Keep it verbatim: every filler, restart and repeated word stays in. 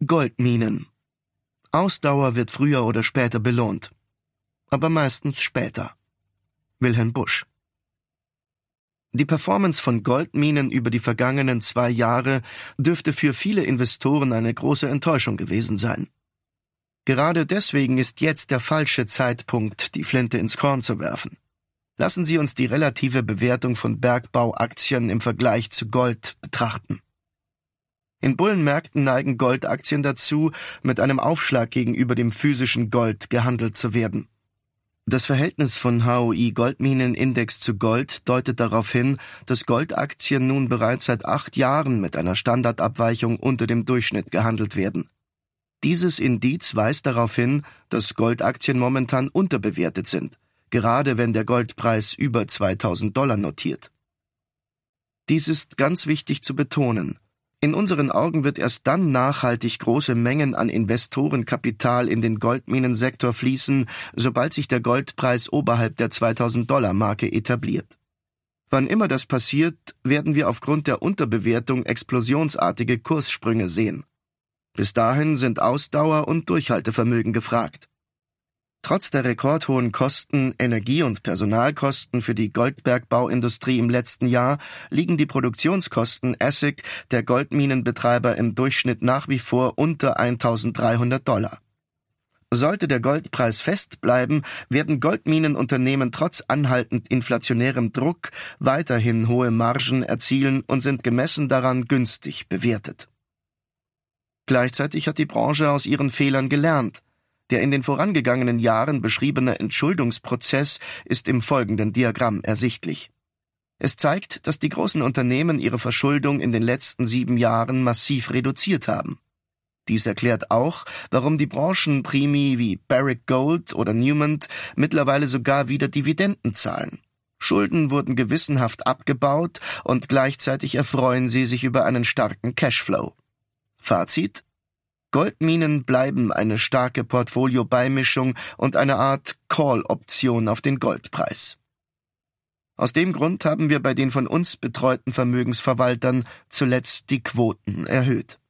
Goldminen. Ausdauer wird früher oder später belohnt. Aber meistens später. Wilhelm Busch. Die Performance von Goldminen über die vergangenen zwei Jahre dürfte für viele Investoren eine große Enttäuschung gewesen sein. Gerade deswegen ist jetzt der falsche Zeitpunkt, die Flinte ins Korn zu werfen. Lassen Sie uns die relative Bewertung von Bergbauaktien im Vergleich zu Gold betrachten. In Bullenmärkten neigen Goldaktien dazu, mit einem Aufschlag gegenüber dem physischen Gold gehandelt zu werden. Das Verhältnis von H O I-Goldminenindex zu Gold deutet darauf hin, dass Goldaktien nun bereits seit acht Jahren mit einer Standardabweichung unter dem Durchschnitt gehandelt werden. Dieses Indiz weist darauf hin, dass Goldaktien momentan unterbewertet sind, gerade wenn der Goldpreis über zweitausend Dollar notiert. Dies ist ganz wichtig zu betonen. In unseren Augen wird erst dann nachhaltig große Mengen an Investorenkapital in den Goldminensektor fließen, sobald sich der Goldpreis oberhalb der zweitausend Dollar Marke etabliert. Wann immer das passiert, werden wir aufgrund der Unterbewertung explosionsartige Kurssprünge sehen. Bis dahin sind Ausdauer und Durchhaltevermögen gefragt. Trotz der rekordhohen Kosten, Energie- und Personalkosten für die Goldbergbauindustrie im letzten Jahr liegen die Produktionskosten A S I C der Goldminenbetreiber im Durchschnitt nach wie vor unter eintausenddreihundert Dollar. Sollte der Goldpreis fest bleiben, werden Goldminenunternehmen trotz anhaltend inflationärem Druck weiterhin hohe Margen erzielen und sind gemessen daran günstig bewertet. Gleichzeitig hat die Branche aus ihren Fehlern gelernt. Der in den vorangegangenen Jahren beschriebene Entschuldungsprozess ist im folgenden Diagramm ersichtlich. Es zeigt, dass die großen Unternehmen ihre Verschuldung in den letzten sieben Jahren massiv reduziert haben. Dies erklärt auch, warum die Branchenprimi wie Barrick Gold oder Newmont mittlerweile sogar wieder Dividenden zahlen. Schulden wurden gewissenhaft abgebaut und gleichzeitig erfreuen sie sich über einen starken Cashflow. Fazit: Goldminen bleiben eine starke Portfolio-Beimischung und eine Art Call-Option auf den Goldpreis. Aus dem Grund haben wir bei den von uns betreuten Vermögensverwaltern zuletzt die Quoten erhöht.